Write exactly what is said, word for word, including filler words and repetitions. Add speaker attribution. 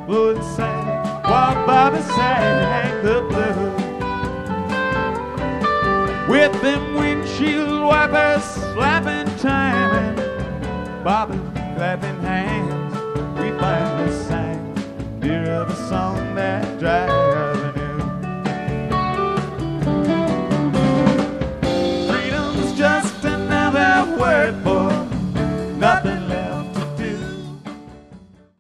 Speaker 1: would say while Bobby sang the blues. With them windshield wipers slapping time and Bobby clapping hands.